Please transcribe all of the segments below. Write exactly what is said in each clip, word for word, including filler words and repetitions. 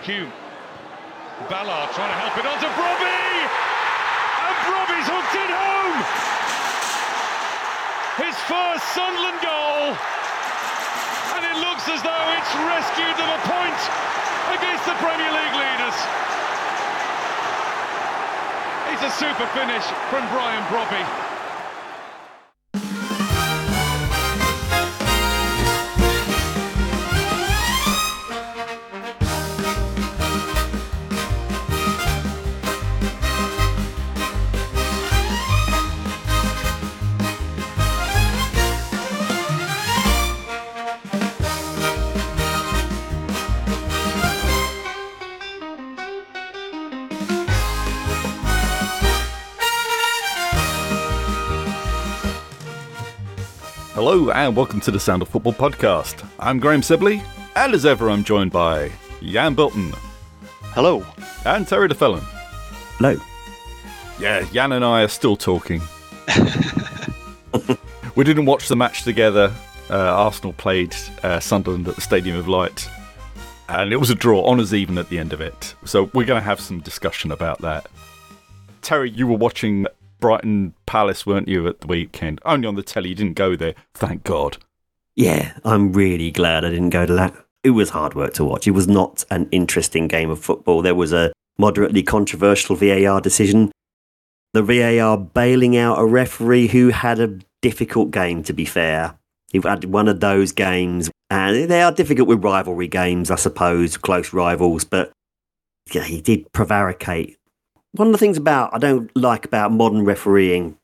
Hume. Ballard trying to help it onto Brobbey! And Brobbey's hooked it home! His first Sunderland goal! And it looks as though it's rescued them a point against the Premier League leaders. It's a super finish from Brian Brobbey. Hello and welcome to the Sound of Football podcast. I'm Graham Sibley, and as ever I'm joined by Jan Bilton. Hello. And Terry the Felon. Hello. Yeah, Jan and I are still talking. We didn't watch the match together. Uh, Arsenal played uh, Sunderland at the Stadium of Light, and it was a draw, honours even at the end of it. So we're going to have some discussion about that. Terry, you were watching Brighton Palace, weren't you, at the weekend? Only on the telly, you didn't go there. Thank God. Yeah, I'm really glad I didn't go to that. It was hard work to watch. It was not an interesting game of football. There was a moderately controversial V A R decision. The V A R bailing out a referee who had a difficult game, to be fair. He had one of those games, and they are difficult with rivalry games, I suppose, close rivals, but yeah, he did prevaricate. One of the things about I don't like about modern refereeing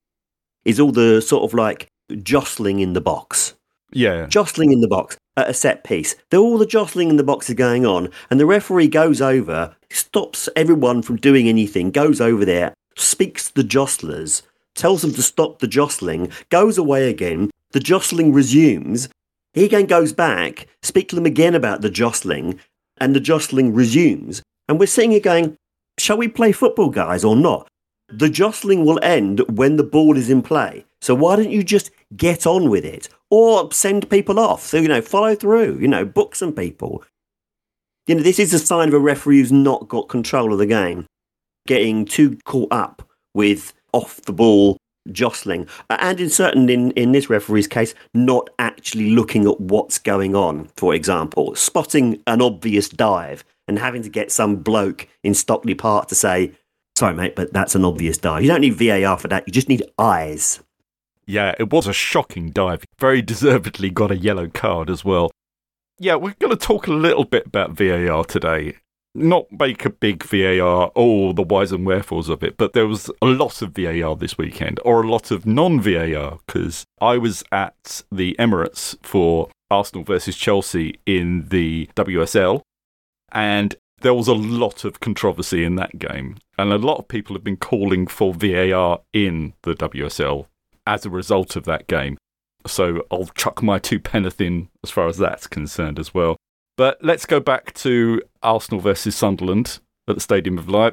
is all the sort of like jostling in the box. Yeah. Jostling in the box at a set piece. There, all the jostling in the box is going on, and the referee goes over, stops everyone from doing anything, goes over there, speaks to the jostlers, tells them to stop the jostling, goes away again, the jostling resumes, he again goes back, speaks to them again about the jostling, and the jostling resumes. And we're sitting here going, shall we play football, guys, or not? The jostling will end when the ball is in play. So why don't you just get on with it? Or send people off. So, you know, follow through, you know, book some people. You know, this is a sign of a referee who's not got control of the game. Getting too caught up with off-the-ball jostling. And in certain, in, in this referee's case, not actually looking at what's going on, for example. Spotting an obvious dive and having to get some bloke in Stockley Park to say, sorry, mate, but that's an obvious dive. You don't need V A R for that. You just need eyes. Yeah, it was a shocking dive. Very deservedly got a yellow card as well. Yeah, we're going to talk a little bit about V A R today. Not make a big V A R, oh, the whys and wherefores of it, but there was a lot of V A R this weekend, or a lot of non-V A R, because I was at the Emirates for Arsenal versus Chelsea in the W S L, and there was a lot of controversy in that game. And a lot of people have been calling for V A R in the W S L as a result of that game. So I'll chuck my two penneth in as far as that's concerned as well. But let's go back to Arsenal versus Sunderland at the Stadium of Light.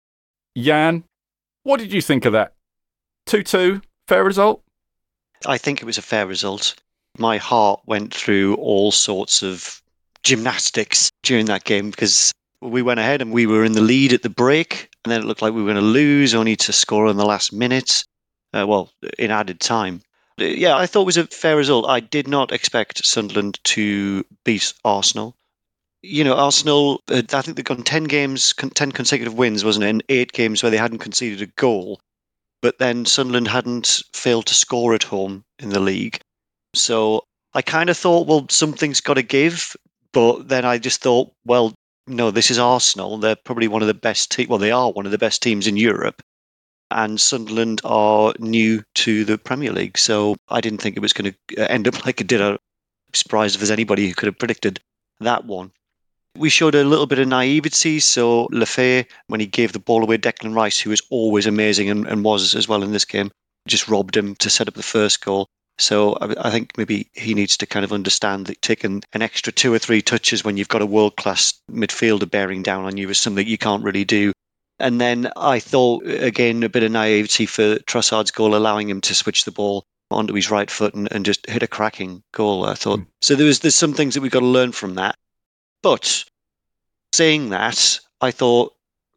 Jan, what did you think of that? two two, fair result? I think it was a fair result. My heart went through all sorts of gymnastics during that game because we went ahead and we were in the lead at the break, and then it looked like we were going to lose, only to score in the last minute, uh, well, in added time. Yeah, I thought it was a fair result. I did not expect Sunderland to beat Arsenal. You know, Arsenal, uh, I think they've gone ten games, ten consecutive wins, wasn't it? In eight games where they hadn't conceded a goal. But then Sunderland hadn't failed to score at home in the league. So I kind of thought, well, something's got to give. But then I just thought, well, no, this is Arsenal. They're probably one of the best teams. Well, they are one of the best teams in Europe. And Sunderland are new to the Premier League. So I didn't think it was going to end up like it did. I'm surprised if there's anybody who could have predicted that one. We showed a little bit of naivety. So Lefebvre, when he gave the ball away, Declan Rice, who is always amazing and, and was as well in this game, just robbed him to set up the first goal. So I, I think maybe he needs to kind of understand that taking an extra two or three touches when you've got a world-class midfielder bearing down on you is something you can't really do. And then I thought, again, a bit of naivety for Trossard's goal, allowing him to switch the ball onto his right foot and, and just hit a cracking goal, I thought. Mm. So there was, there's some things that we've got to learn from that. But Saying that, I thought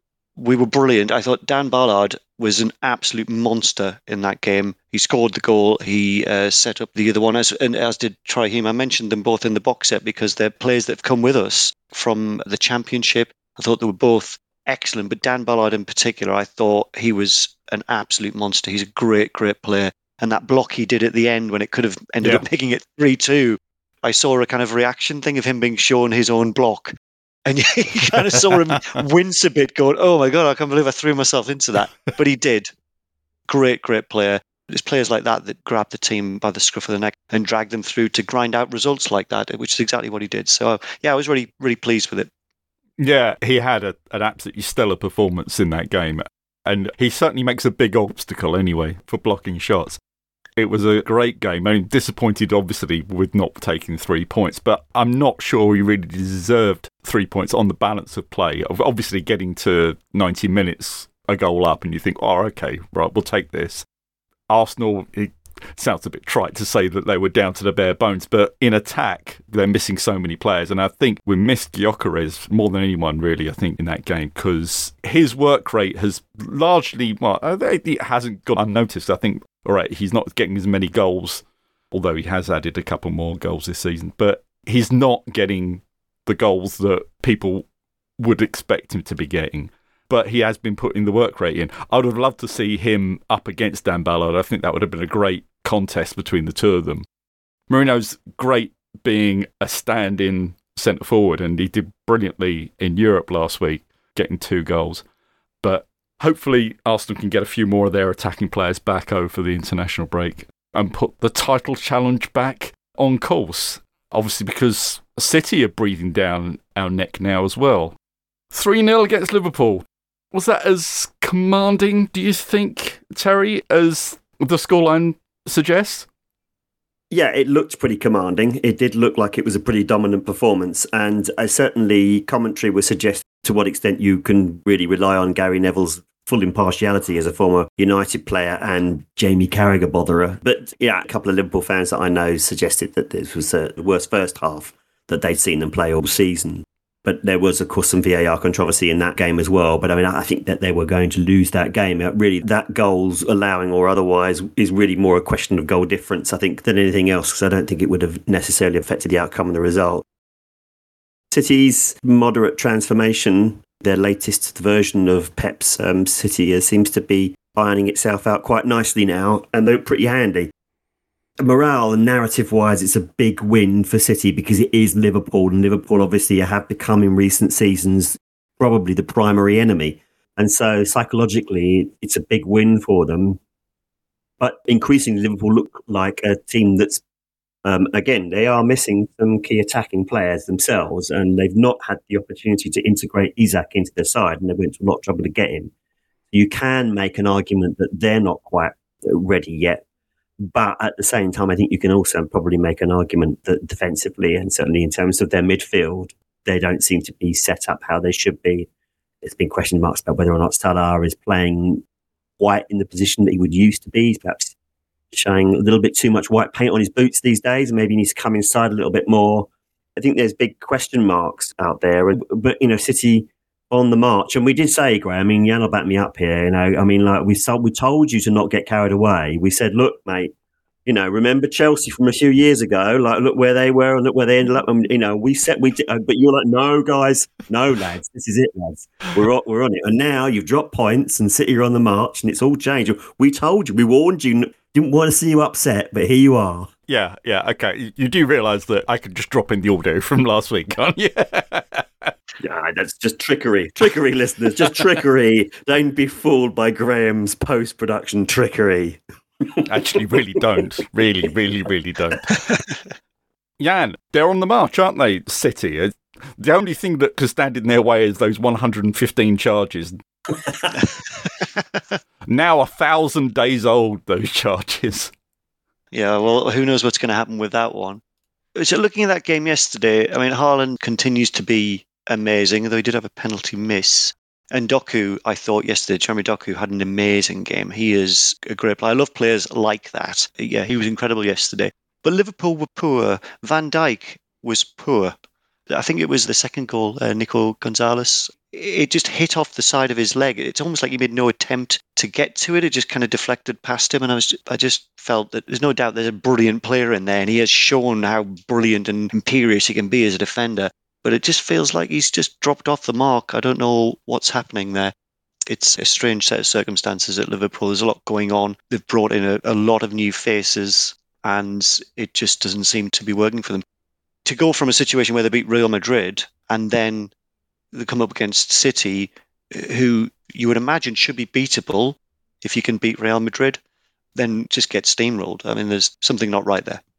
we were brilliant. I thought Dan Ballard was an absolute monster in that game. He scored the goal. He uh, set up the other one, as, and as did Troy Heem. I mentioned them both in the box set because they're players that have come with us from the Championship. I thought they were both excellent, but Dan Ballard in particular, I thought he was an absolute monster. He's a great, great player. And that block he did at the end when it could have ended Yeah. up making it three two, I saw a kind of reaction thing of him being shown his own block. And you kind of saw him wince a bit, going, oh my God, I can't believe I threw myself into that. But he did. Great, great player. It's players like that that grab the team by the scruff of the neck and drag them through to grind out results like that, which is exactly what he did. So, yeah, I was really, really pleased with it. Yeah, he had a, an absolutely stellar performance in that game. And he certainly makes a big obstacle anyway for blocking shots. It was a great game. I mean, disappointed, obviously, with not taking three points, but I'm not sure he really deserved three points on the balance of play. Obviously, getting to ninety minutes, a goal up, and you think, oh, okay, right, we'll take this. Arsenal, it sounds a bit trite to say that they were down to the bare bones, but in attack, they're missing so many players. And I think we missed Gyökeres more than anyone, really, I think, in that game, because his work rate has largely, well, it hasn't gone unnoticed, I think. All right, he's not getting as many goals, although he has added a couple more goals this season, but he's not getting the goals that people would expect him to be getting. But he has been putting the work rate in. I would have loved to see him up against Dan Ballard. I think that would have been a great contest between the two of them. Merino's great being a stand-in centre forward, and he did brilliantly in Europe last week, getting two goals. But hopefully Arsenal can get a few more of their attacking players back over the international break and put the title challenge back on course. Obviously, because City are breathing down our neck now as well. three nil against Liverpool. Was that as commanding, do you think, Terry, as the scoreline suggests? Yeah, it looked pretty commanding. It did look like it was a pretty dominant performance. And I certainly, commentary was suggest to what extent you can really rely on Gary Neville's full impartiality as a former United player and Jamie Carragher botherer. But yeah, a couple of Liverpool fans that I know suggested that this was uh, the worst first half that they'd seen them play all season. But there was, of course, some V A R controversy in that game as well. But I mean, I think that they were going to lose that game. Really, that goals allowing or otherwise is really more a question of goal difference, I think, than anything else, because I don't think it would have necessarily affected the outcome and the result. City's moderate transformation, their latest version of Pep's um, City, uh, seems to be ironing itself out quite nicely now, and they're pretty handy. Morale and narrative-wise, it's a big win for City because it is Liverpool, and Liverpool obviously have become in recent seasons probably the primary enemy. And so psychologically, it's a big win for them. But increasingly, Liverpool look like a team that's, um, again, they are missing some key attacking players themselves, and they've not had the opportunity to integrate Isak into their side, and they went to a lot of trouble to get him. You can make an argument that they're not quite ready yet. But at the same time, I think you can also probably make an argument that defensively and certainly in terms of their midfield, they don't seem to be set up how they should be. There's been question marks about whether or not Salah is playing white in the position that he would used to be. He's perhaps showing a little bit too much white paint on his boots these days, and maybe he needs to come inside a little bit more. I think there's big question marks out there. But, you know, City on the march, and we did say, Graham, I mean, Jan will back me up here, you know, I mean, like we told, we told you to not get carried away. We said, look, mate, you know, remember Chelsea from a few years ago, like look where they were and look where they ended up. And, you know, we said, we did, but you're like, no, guys, no, lads, this is it, lads. We're on, we're on it. And now you've dropped points and City are on the march and it's all changed. We told you, we warned you, didn't want to see you upset, but here you are. Yeah, yeah, okay. You do realise that I could just drop in the audio from last week, can't you? Yeah, that's just trickery. Trickery, listeners, just trickery. Don't be fooled by Graham's post-production trickery. Actually, really don't. Really, really, really don't. Jan, they're on the march, aren't they, City? The only thing that could stand in their way is those one hundred fifteen charges. Now a thousand days old, those charges. Yeah, well, who knows what's going to happen with that one. So looking at that game yesterday, I mean, Haaland continues to be amazing, although he did have a penalty miss. And Doku, I thought yesterday, Jeremy Doku had an amazing game. He is a great player. I love players like that. Yeah, he was incredible yesterday. But Liverpool were poor. Van Dijk was poor. I think it was the second goal, uh, Nico Gonzalez. It just hit off the side of his leg. It's almost like he made no attempt to get to it. It just kind of deflected past him. And I was, I just felt that there's no doubt there's a brilliant player in there, and he has shown how brilliant and imperious he can be as a defender. But it just feels like he's just dropped off the mark. I don't know what's happening there. It's a strange set of circumstances at Liverpool. There's a lot going on. They've brought in a, a lot of new faces, and it just doesn't seem to be working for them. To go from a situation where they beat Real Madrid and then they come up against City, who you would imagine should be beatable if you can beat Real Madrid, then just get steamrolled. I mean, there's something not right there.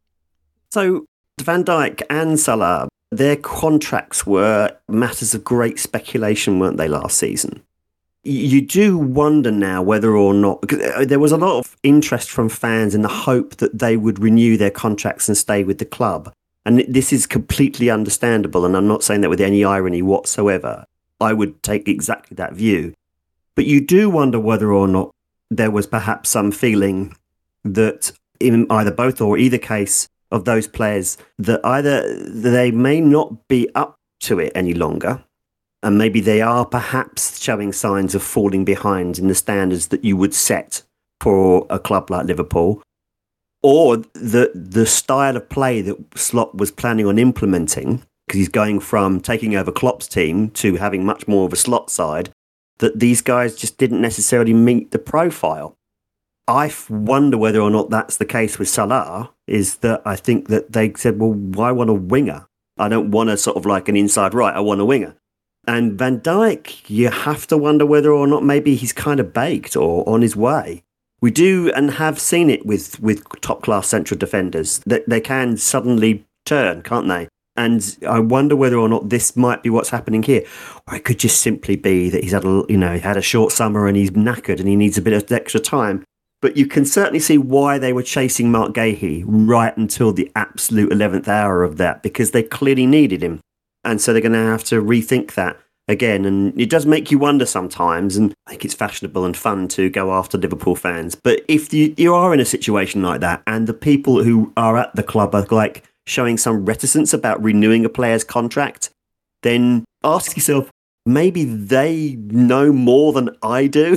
So Van Dijk and Salah, their contracts were matters of great speculation, weren't they, last season? You do wonder now whether or not, because there was a lot of interest from fans in the hope that they would renew their contracts and stay with the club. And this is completely understandable, and I'm not saying that with any irony whatsoever. I would take exactly that view. But you do wonder whether or not there was perhaps some feeling that in either both or either case of those players, that either they may not be up to it any longer, and maybe they are perhaps showing signs of falling behind in the standards that you would set for a club like Liverpool, or the the style of play that Slot was planning on implementing, because he's going from taking over Klopp's team to having much more of a Slot side, that these guys just didn't necessarily meet the profile. I wonder whether or not that's the case with Salah, is that I think that they said, well, why want a winger? I don't want a sort of like an inside right, I want a winger. And Van Dijk, you have to wonder whether or not maybe he's kind of baked or on his way. We do and have seen it with, with top-class central defenders, that they can suddenly turn, can't they? And I wonder whether or not this might be what's happening here. Or it could just simply be that he's had a, you know, he had a short summer and he's knackered and he needs a bit of extra time. But you can certainly see why they were chasing Mark Gahey right until the absolute eleventh hour of that, because they clearly needed him. And so they're going to have to rethink that again. And it does make you wonder sometimes, and I think it's fashionable and fun to go after Liverpool fans. But if you, you are in a situation like that, and the people who are at the club are like showing some reticence about renewing a player's contract, then ask yourself, maybe they know more than I do.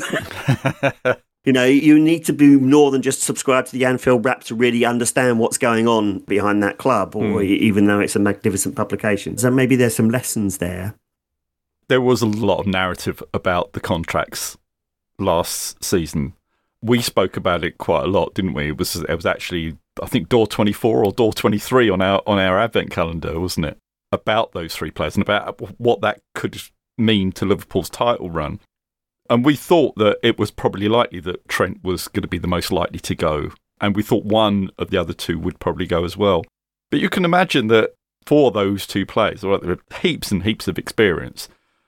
You know, you need to be more than just subscribe to the Anfield Wrap to really understand what's going on behind that club, or mm. even though it's a magnificent publication. So maybe there's some lessons there. There was a lot of narrative about the contracts last season. We spoke about it quite a lot, didn't we? It was it was actually, I think, door twenty-four or door twenty-three on our on our advent calendar, wasn't it? About those three players and about what that could mean to Liverpool's title run. And we thought that it was probably likely that Trent was going to be the most likely to go. And we thought one of the other two would probably go as well. But you can imagine that for those two players, well, there are heaps and heaps of experience.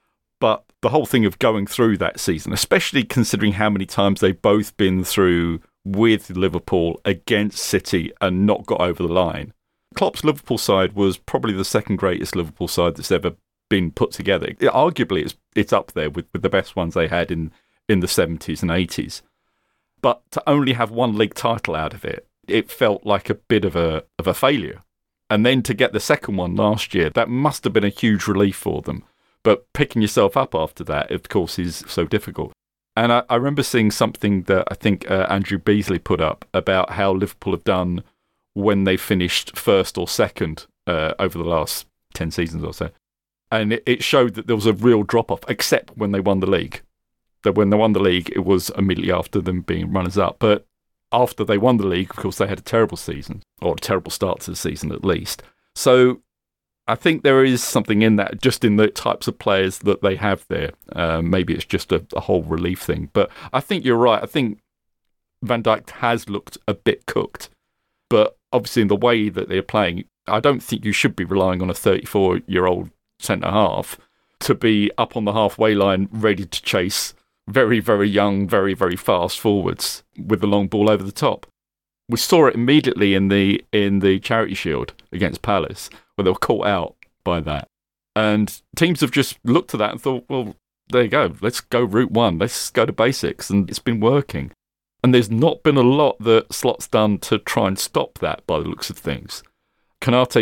But the whole thing of going through that season, especially considering how many times they've both been through with Liverpool against City and not got over the line. Klopp's Liverpool side was probably the second greatest Liverpool side that's ever been put together. It, arguably, it's it's up there with, with the best ones they had in, in the seventies and eighties. But to only have one league title out of it, it felt like a bit of a of a failure. And then to get the second one last year, that must have been a huge relief for them. But picking yourself up after that, of course, is so difficult. And I, I remember seeing something that I think uh, Andrew Beasley put up about how Liverpool have done when they finished first or second uh, over the last ten seasons or so. And it, it showed that there was a real drop-off, except when they won the league. That when they won the league, it was immediately after them being runners-up. But after they won the league, of course, they had a terrible season, or a terrible start to the season at least. So I think there is something in that, just in the types of players that they have there. Uh, maybe it's just a, a whole relief thing. But I think you're right. I think Van Dijk has looked a bit cooked. But obviously in the way that they're playing, I don't think you should be relying on a thirty-four-year-old centre-half to be up on the halfway line, ready to chase very, very young, very, very fast forwards with the long ball over the top. We saw it immediately in the in the Charity Shield against Palace, where they were caught out by that. And teams have just looked at that and thought, well, there you go, let's go route one, let's go to basics, and it's been working. And there's not been a lot that Slot's done to try and stop that by the looks of things. Konate's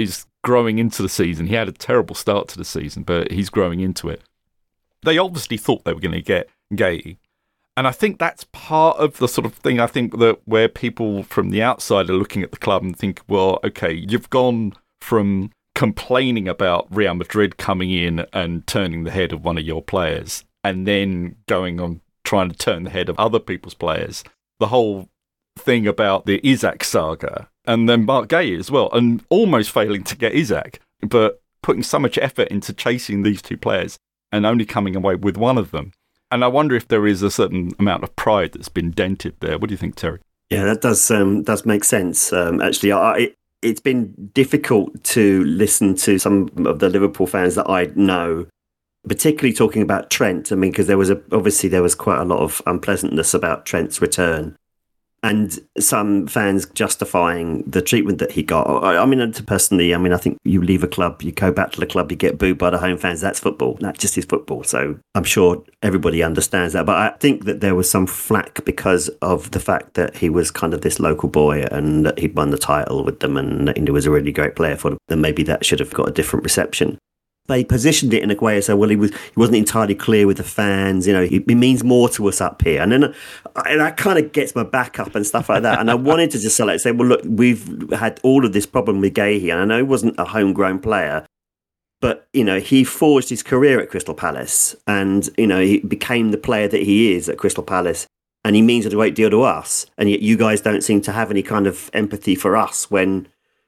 growing into the season. He had a terrible start to the season, but he's growing into it. They obviously thought they were going to get Gay. And I think that's part of the sort of thing, I think, that where people from the outside are looking at the club and think, well, okay, you've gone from complaining about Real Madrid coming in and turning the head of one of your players and then going on trying to turn the head of other people's players. The whole thing about the Isaac saga and then Marc Guéhi as well, and almost failing to get Isaac, but putting so much effort into chasing these two players and only coming away with one of them. And I wonder if there is a certain amount of pride that's been dented there. What do you think, Terry? Yeah, that does um, does make sense. Um, actually, I, it, it's been difficult to listen to some of the Liverpool fans that I know, particularly talking about Trent. I mean, because there was a, obviously there was quite a lot of unpleasantness about Trent's return, and some fans justifying the treatment that he got. I, I mean, personally, I mean, I think you leave a club, you go back to the club, you get booed by the home fans. That's football. That just is football. So I'm sure everybody understands that. But I think that there was some flack because of the fact that he was kind of this local boy and that he'd won the title with them and that he was a really great player for them. Then maybe that should have got a different reception. They positioned it in a way so, well, he was he wasn't entirely clear with the fans. You know, he, he means more to us up here, and then and that kind of gets my back up and stuff like that. And I wanted to just like say, well, look, we've had all of this problem with Guéhi, and I know he wasn't a homegrown player, but you know, he forged his career at Crystal Palace, and you know, he became the player that he is at Crystal Palace, and he means a great deal to us. And yet, you guys don't seem to have any kind of empathy for us when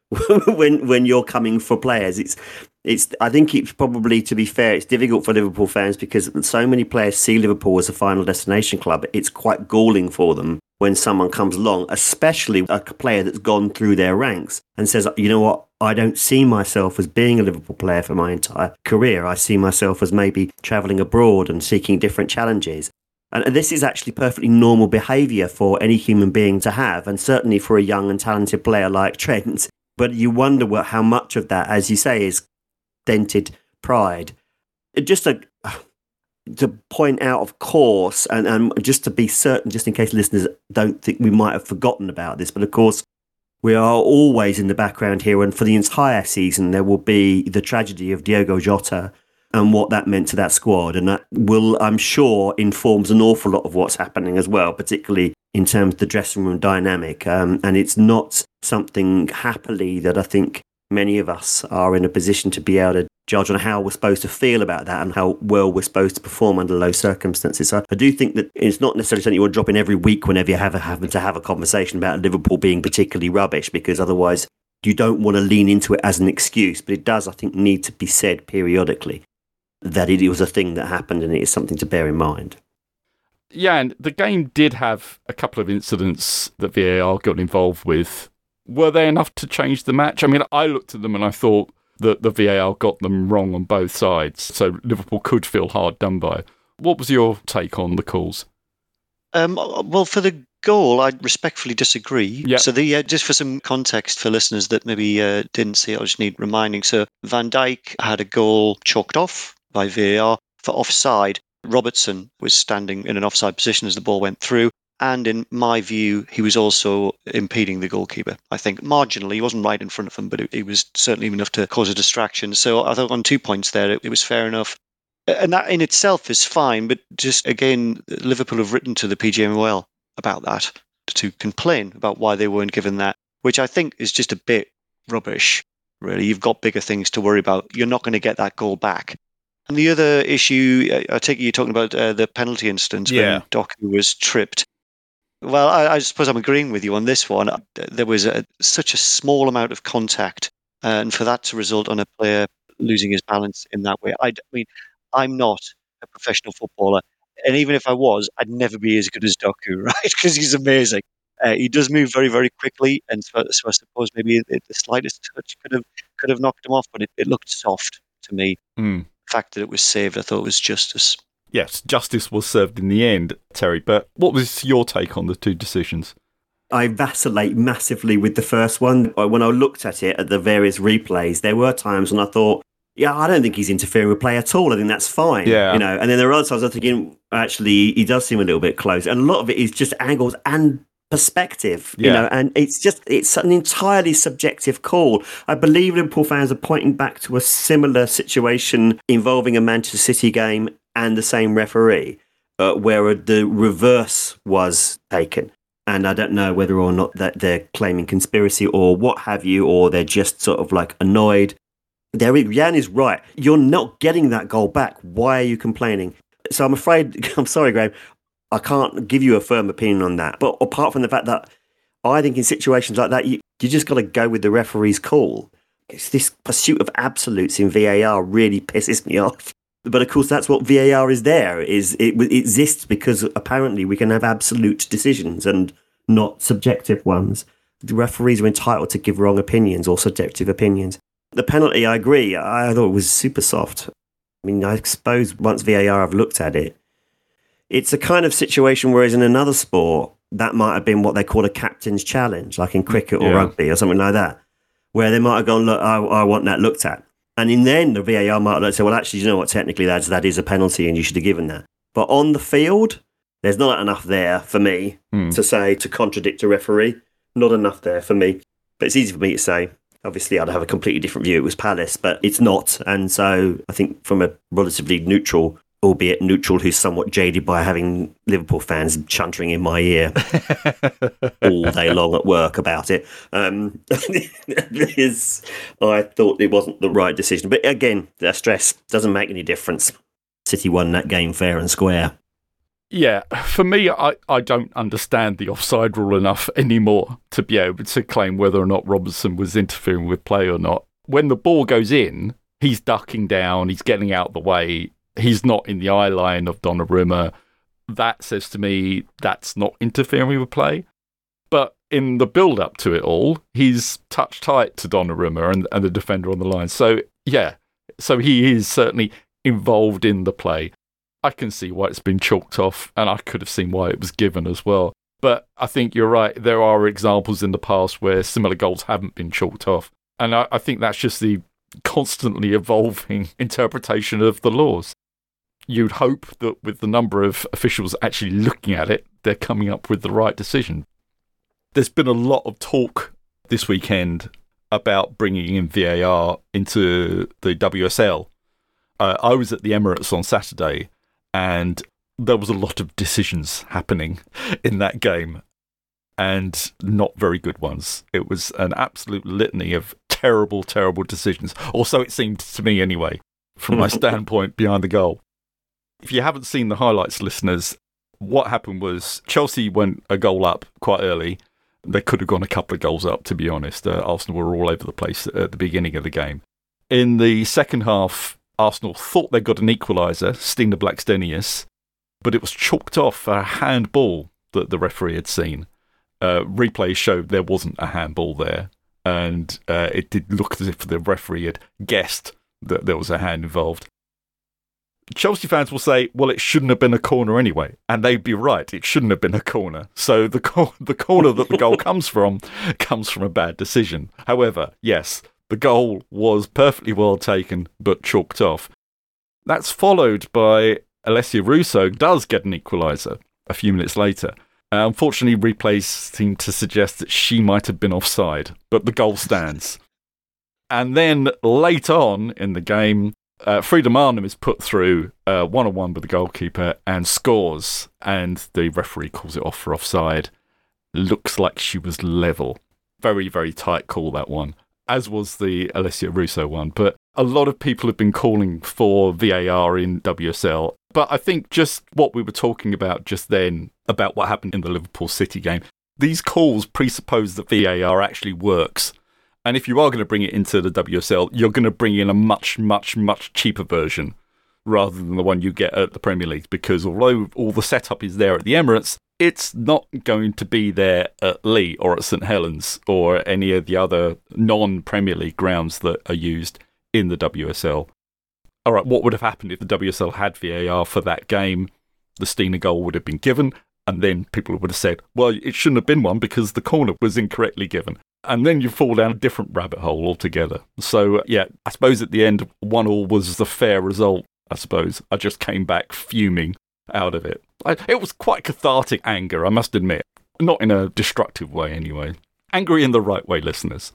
when when you're coming for players. It's It's. I think it's probably, to be fair, it's difficult for Liverpool fans because so many players see Liverpool as a final destination club. It's quite galling for them when someone comes along, especially a player that's gone through their ranks and says, you know what, I don't see myself as being a Liverpool player for my entire career. I see myself as maybe travelling abroad and seeking different challenges. And this is actually perfectly normal behaviour for any human being to have, and certainly for a young and talented player like Trent. But you wonder what, how much of that, as you say, is dented pride. Just to, to point out, of course, and, and just to be certain, just in case listeners don't think we might have forgotten about this, but of course, we are always in the background here, and for the entire season, there will be the tragedy of Diogo Jota and what that meant to that squad. And that will, I'm sure, informs an awful lot of what's happening as well, particularly in terms of the dressing room dynamic. Um, and it's not something, happily, that I think many of us are in a position to be able to judge on how we're supposed to feel about that and how well we're supposed to perform under those circumstances. So I do think that it's not necessarily something you want to drop in every week whenever you have a, happen to have a conversation about Liverpool being particularly rubbish, because otherwise you don't want to lean into it as an excuse. But it does, I think, need to be said periodically that it was a thing that happened and it is something to bear in mind. Yeah, and the game did have a couple of incidents that V A R got involved with. Were they enough to change the match? I mean, I looked at them and I thought that the V A R got them wrong on both sides, so Liverpool could feel hard done by. What was your take on the calls? Um, well, for the goal, I respectfully disagree. Yep. So, the uh, just for some context for listeners that maybe uh, didn't see it, I just need reminding. So, Van Dijk had a goal chalked off by V A R for offside. Robertson was standing in an offside position as the ball went through. And in my view, he was also impeding the goalkeeper. I think marginally, he wasn't right in front of him, but it, it was certainly enough to cause a distraction. So I thought on two points there, it, it was fair enough. And that in itself is fine. But just again, Liverpool have written to the P G M O L about that, to complain about why they weren't given that, which I think is just a bit rubbish, really. You've got bigger things to worry about. You're not going to get that goal back. And the other issue, I take it you're talking about uh, the penalty instance Yeah. when Doku was tripped. Well, I, I suppose I'm agreeing with you on this one. There was a, such a small amount of contact, uh, and for that to result on a player losing his balance in that way, I, I mean, I'm not a professional footballer, and even if I was, I'd never be as good as Doku, right? Because he's amazing. Uh, he does move very, very quickly, and so, so I suppose maybe the, the slightest touch could have could have knocked him off, but it, it looked soft to me. Mm. The fact that it was saved, I thought was justice. Yes, justice was served in the end, Terry, but what was your take on the two decisions? I vacillate massively with the first one. When I looked at it at the various replays, there were times when I thought, yeah, I don't think he's interfering with play at all. I think that's fine. Yeah. You know, and then there are other times I'm thinking, actually, he does seem a little bit close. And a lot of it is just angles and perspective, you Yeah. know, and it's just, it's an entirely subjective call. I believe Liverpool fans are pointing back to a similar situation involving a Manchester City game and the same referee, uh, where the reverse was taken. And I don't know whether or not that they're claiming conspiracy or what have you, or they're just sort of like annoyed. There, Jan is right. You're not getting that goal back. Why are you complaining? So I'm afraid, I'm sorry, Graham, I can't give you a firm opinion on that. But apart from the fact that I think in situations like that, you, you just got to go with the referee's call. It's this pursuit of absolutes in V A R really pisses me off. But of course, that's what V A R is there. Is it, it exists because apparently we can have absolute decisions and not subjective ones. The referees are entitled to give wrong opinions or subjective opinions. The penalty, I agree. I thought it was super soft. I mean, I suppose once V A R have looked at it, it's a kind of situation whereas in another sport, that might have been what they call a captain's challenge, like in cricket or Yeah. rugby or something like that, where they might have gone, look, I, I want that looked at. And in the end, the V A R might have said, well, actually, you know what, technically that's, that is a penalty and you should have given that. But on the field, there's not enough there for me Hmm. to say, to contradict a referee. Not enough there for me. But it's easy for me to say. Obviously, I'd have a completely different view. It was Palace, but it's not. And so I think from a relatively neutral, albeit neutral who's somewhat jaded by having Liverpool fans chuntering in my ear all day long at work about it, um, is, I thought it wasn't the right decision. But again, the stress doesn't make any difference. City won that game fair and square. Yeah, for me, I, I don't understand the offside rule enough anymore to be able to claim whether or not Robertson was interfering with play or not. When the ball goes in, he's ducking down, he's getting out the way, he's not in the eye line of Donnarumma. That says to me that's not interfering with play. But in the build-up to it all, he's touch tight to Donnarumma and, and the defender on the line. So, yeah, so he is certainly involved in the play. I can see why it's been chalked off, and I could have seen why it was given as well. But I think you're right. There are examples in the past where similar goals haven't been chalked off. And I, I think that's just the constantly evolving interpretation of the laws. You'd hope that with the number of officials actually looking at it, they're coming up with the right decision. There's been a lot of talk this weekend about bringing in V A R into the W S L. Uh, I was at the Emirates on Saturday, and there was a lot of decisions happening in that game, and not very good ones. It was an absolute litany of terrible, terrible decisions. Or so it seemed to me anyway, from my standpoint behind the goal. If you haven't seen the highlights, listeners, what happened was Chelsea went a goal up quite early. They could have gone a couple of goals up, to be honest. Uh, Arsenal were all over the place at the beginning of the game. In the second half, Arsenal thought they got an equaliser, Stina Blackstenius, but it was chalked off for a handball that the referee had seen. Uh, replay showed there wasn't a handball there, and uh, it did look as if the referee had guessed that there was a hand involved. Chelsea fans will say, well, it shouldn't have been a corner anyway, and they'd be right. It shouldn't have been a corner. So the co- the corner that the goal comes from comes from a bad decision. However, yes, the goal was perfectly well taken, but chalked off. That's followed by Alessia Russo does get an equaliser a few minutes later. Uh, unfortunately, replays seem to suggest that she might have been offside, but the goal stands. And then late on in the game, uh, Frida Arnhem is put through uh, one-on-one with the goalkeeper and scores, and the referee calls it off for offside. Looks like she was level. Very, very tight call, that one, as was the Alessia Russo one. But a lot of people have been calling for V A R in W S L. But I think just what we were talking about just then, about what happened in the Liverpool City game, these calls presuppose that V A R actually works. And if you are going to bring it into the W S L, you're going to bring in a much, much, much cheaper version rather than the one you get at the Premier League. Because although all the setup is there at the Emirates, it's not going to be there at Lee or at St Helens or any of the other non-Premier League grounds that are used in the W S L. All right, what would have happened if the W S L had V A R for that game? The Stina goal would have been given, and then people would have said, well, it shouldn't have been one because the corner was incorrectly given. And then you fall down a different rabbit hole altogether. So, yeah, I suppose at the end, one all was the fair result, I suppose. I just came back fuming out of it. I, it was quite cathartic anger, I must admit. Not in a destructive way, anyway. Angry in the right way, listeners.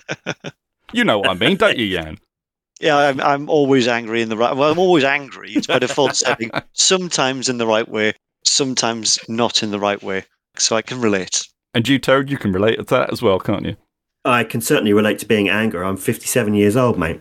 You know what I mean, don't you, Jan? Yeah, I'm, I'm always angry in the right. Well, I'm always angry. It's by default setting. Sometimes in the right way, sometimes not in the right way. So I can relate. And you, Toad, you can relate to that as well, can't you? I can certainly relate to being angry. I'm fifty-seven years old, mate.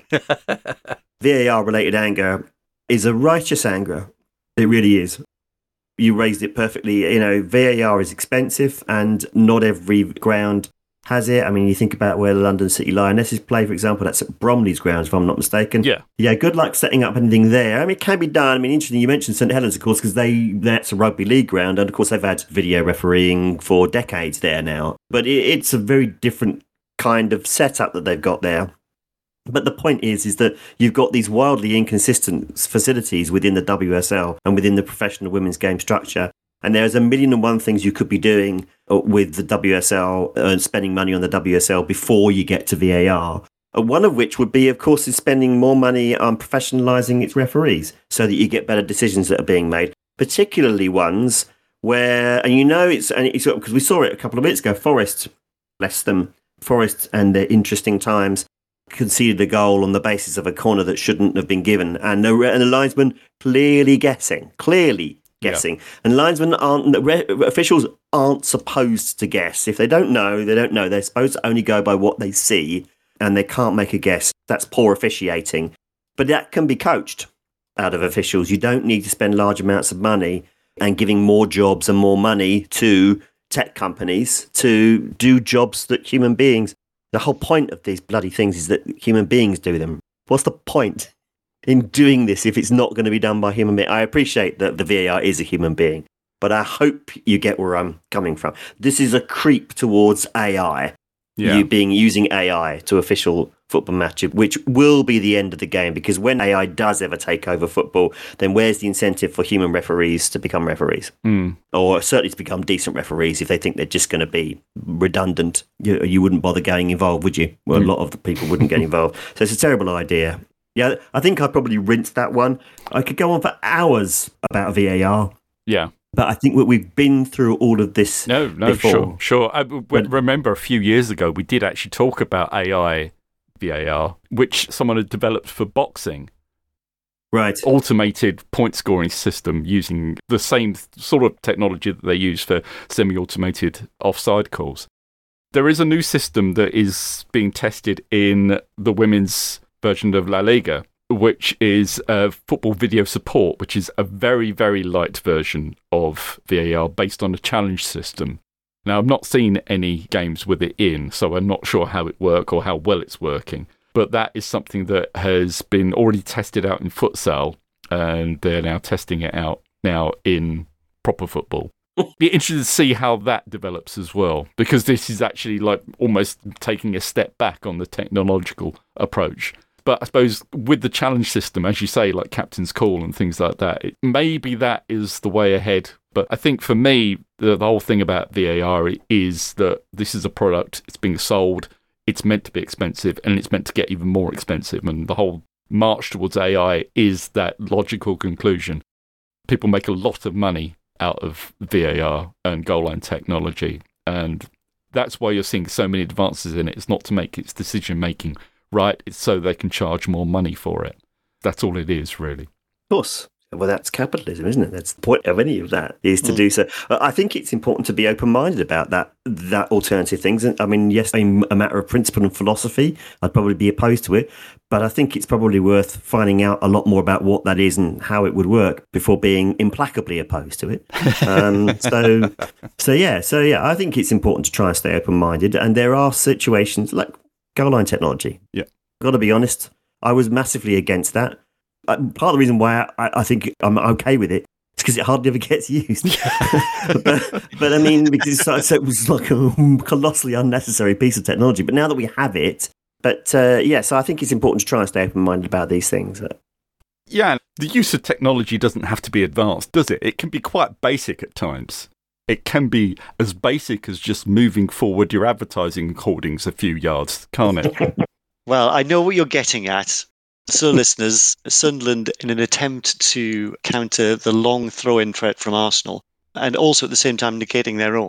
V A R-related anger is a righteous anger. It really is. You raised it perfectly. You know, V A R is expensive and not every ground has it. I mean, you think about where the London City Lionesses play, for example, that's at Bromley's grounds, if I'm not mistaken. Yeah. Yeah, good luck setting up anything there. I mean, it can be done. I mean, interesting, you mentioned St Helens, of course, because they that's a rugby league ground, and of course they've had video refereeing for decades there now. But it, it's a very different kind of setup that they've got there. But the point is, is that you've got these wildly inconsistent facilities within the W S L and within the professional women's game structure. And there's a million and one things you could be doing with the W S L and spending money on the W S L before you get to V A R. One of which would be, of course, is spending more money on professionalising its referees so that you get better decisions that are being made, particularly ones where, and you know, it's, and it's because we saw it a couple of minutes ago, Forest, bless them, Forest and their interesting times, conceded a goal on the basis of a corner that shouldn't have been given. And the, and the linesman clearly guessing, clearly guessing. Yeah. And linesmen aren't, re, officials aren't supposed to guess. If they don't know, they don't know. They're supposed to only go by what they see, and they can't make a guess. That's poor officiating. But that can be coached out of officials. You don't need to spend large amounts of money and giving more jobs and more money to tech companies to do jobs that human beings, the whole point of these bloody things is that human beings do them. What's the point in doing this if it's not going to be done by human beings? I appreciate that the V A R is a human being, but I hope you get where I'm coming from. This is a creep towards A I. Yeah. You being using A I to official football matches, which will be the end of the game, because when A I does ever take over football, then where's the incentive for human referees to become referees? Mm. Or certainly to become decent referees if they think they're just going to be redundant. You, you wouldn't bother getting involved, would you? Well, mm. a lot of the people wouldn't get involved. So it's a terrible idea. Yeah, I think I probably rinsed that one. I could go on for hours about V A R. Yeah. But I think we've been through all of this No, no, before. sure, sure. I remember a few years ago, we did actually talk about A I V A R, which someone had developed for boxing. Right. Automated point scoring system using the same sort of technology that they use for semi-automated offside calls. There is a new system that is being tested in the women's version of La Liga, which is uh, football video support, which is a very, very light version of V A R based on a challenge system. Now, I've not seen any games with it in, so I'm not sure how it works or how well it's working. But that is something that has been already tested out in futsal, and they're now testing it out now in proper football. Be interested to see how that develops as well, because this is actually like almost taking a step back on the technological approach. But I suppose with the challenge system, as you say, like Captain's Call and things like that, it, maybe that is the way ahead. But I think for me, the, the whole thing about V A R is that this is a product, it's being sold, it's meant to be expensive, and it's meant to get even more expensive. And the whole march towards A I is that logical conclusion. People make a lot of money out of V A R and goal line technology. And that's why you're seeing so many advances in it. It's not to make its decision-making right, it's so they can charge more money for it. That's all it is, really. Of course. Well, that's capitalism, isn't it? That's the point of any of that, is to mm. do so. I think it's important to be open-minded about that that alternative things. I mean, yes, I'm a matter of principle and philosophy. I'd probably be opposed to it, but I think it's probably worth finding out a lot more about what that is and how it would work before being implacably opposed to it. Um, so, so yeah, so yeah, I think it's important to try and stay open-minded. And there are situations like goal line technology. Yeah, got to be honest, I was massively against that. Uh, part of the reason why I, I think I'm okay with it is because it hardly ever gets used. but, but I mean, because it's, so it was like a colossally unnecessary piece of technology. But now that we have it, but uh, yeah, so I think it's important to try and stay open-minded about these things. Yeah, the use of technology doesn't have to be advanced, does it? It can be quite basic at times. It can be as basic as just moving forward your advertising hoardings a few yards, can't it? Well, I know what you're getting at. So, listeners, Sunderland, in an attempt to counter the long throw-in threat from Arsenal, and also at the same time negating their own,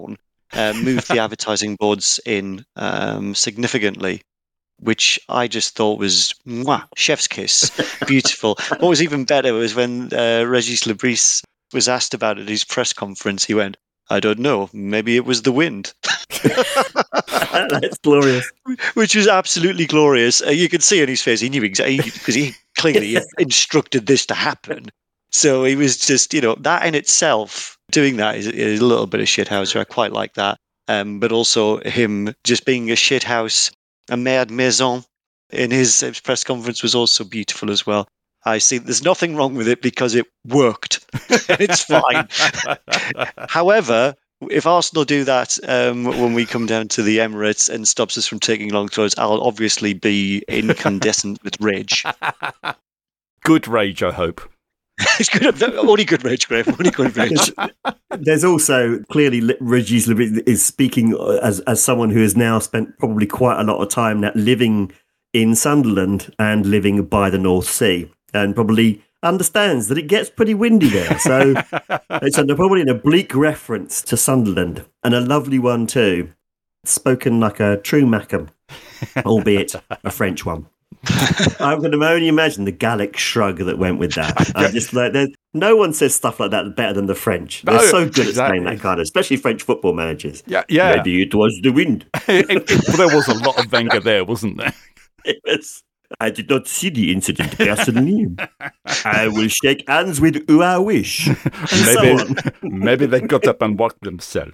uh, moved the advertising boards in um, significantly, which I just thought was mwah, chef's kiss, beautiful. What was even better was when uh, Regis Lebris was asked about it at his press conference. He went, "I don't know, maybe it was the wind." That's glorious. Which was absolutely glorious. Uh, you could see on his face, he knew exactly, because he clearly instructed this to happen. So he was just, you know, that in itself, doing that is, is a little bit of shithouser. I quite like that. Um, but also him just being a shithouse, a merde maison in his, his press conference was also beautiful as well. I see there's nothing wrong with it because it worked. It's fine. However, if Arsenal do that um, when we come down to the Emirates and stops us from taking long throws, I'll obviously be incandescent with rage. Good rage, I hope. It's good. Only good rage, Graham. Only good rage. There's also clearly Regis Lebris is speaking as as someone who has now spent probably quite a lot of time now living in Sunderland and living by the North Sea, and probably understands that it gets pretty windy there. So it's a, probably an oblique reference to Sunderland, and a lovely one too. Spoken like a true Mackem, albeit a French one. I can only imagine the Gallic shrug that went with that. I'm just like, no one says stuff like that better than the French. They're No, so good exactly. at saying that kind of, especially French football managers. Yeah, yeah. Maybe it was the wind. it, it, well, there was a lot of Wenger there, wasn't there? It was. I did not see the incident personally. I will shake hands with who I wish. And Maybe, so on. maybe they got up and walked themselves.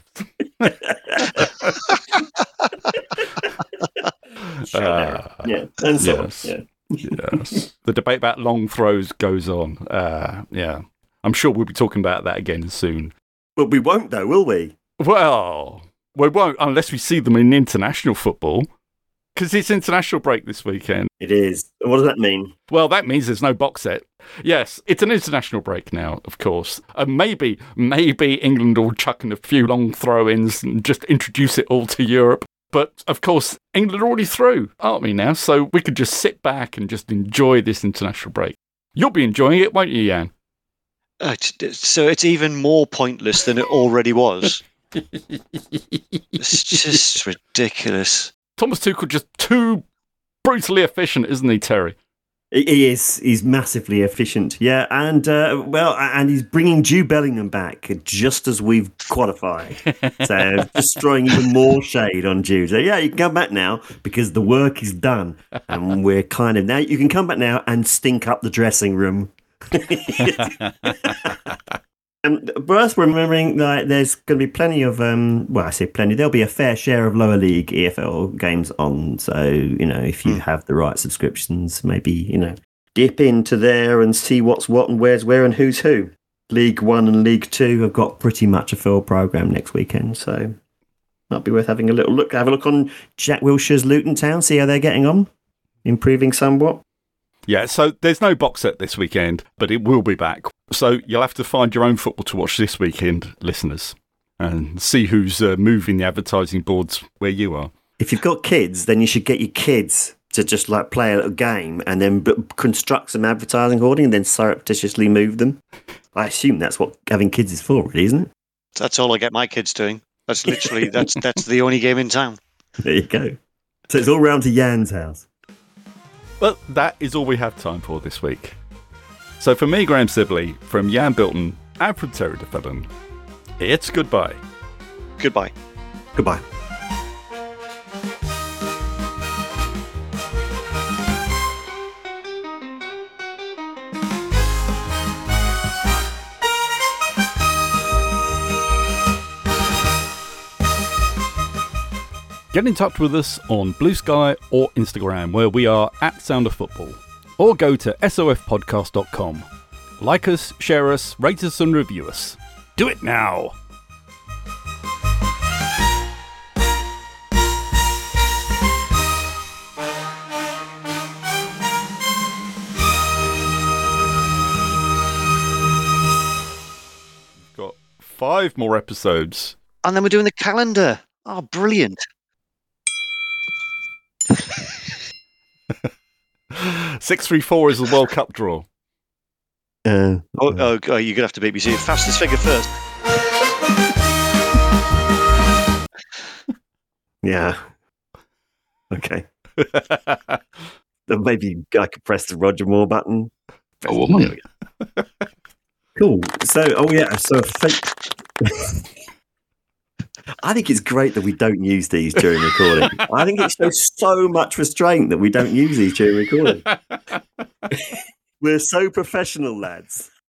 Uh, Yeah, and so yes. on. Yeah. yes. The debate about long throws goes on. Uh, yeah. I'm sure we'll be talking about that again soon. But we won't, though, will we? Well, we won't unless we see them in international football, because it's international break this weekend. It is. What does that mean? Well, that means there's no box set. Yes, it's an international break now, of course. And maybe, maybe England will chuck in a few long throw-ins and just introduce it all to Europe. But, of course, England are already through, aren't we now? So we could just sit back and just enjoy this international break. You'll be enjoying it, won't you, Jan? Uh, t- so it's even more pointless than it already was. It's just ridiculous. Thomas Tuchel just too brutally efficient, isn't he, Terry? He is. He's massively efficient. Yeah, and uh, well, and he's bringing Jude Bellingham back just as we've qualified. So just throwing even more shade on Jude. So yeah, you can come back now because the work is done, and we're kind of now. You can come back now and stink up the dressing room. And worth remembering that there's going to be plenty of, um, well, I say plenty, there'll be a fair share of lower league E F L games on. So, you know, if you mm. have the right subscriptions, maybe, you know, dip into there and see what's what and where's where and who's who. League One and League Two have got pretty much a full programme next weekend. So might be worth having a little look. Have a look on Jack Wilshere's Luton Town, see how they're getting on. Improving somewhat. Yeah, so there's no box set this weekend, but it will be back. So you'll have to find your own football to watch this weekend, listeners, and see who's uh, moving the advertising boards where you are. If you've got kids, then you should get your kids to just like play a little game and then b- construct some advertising hoarding and then surreptitiously move them. I assume that's what having kids is for, really, isn't it? That's all I get my kids doing. That's literally, that's that's the only game in town. There you go. So it's all round to Jan's house. Well, that is all we have time for this week. So for me, Graham Sibley, from Jan Bilton and from Terry DeFellon, it's goodbye. Goodbye. Goodbye. Get in touch with us on Blue Sky or Instagram, where we are at Sound of Football. Or go to S O F podcast dot com. Like us, share us, rate us and review us. Do it now! We've got five more episodes. And then we're doing the calendar. Oh, brilliant. six three four is the World Cup draw. Uh, Oh, oh, oh you're going to have to beat me. See, fastest figure first. Yeah. Okay. Then maybe I could press the Roger Moore button. Oh, There we go. Cool. So, oh yeah. So, fake... I think it's great that we don't use these during recording. I think it shows so much restraint that we don't use these during recording. We're so professional, lads.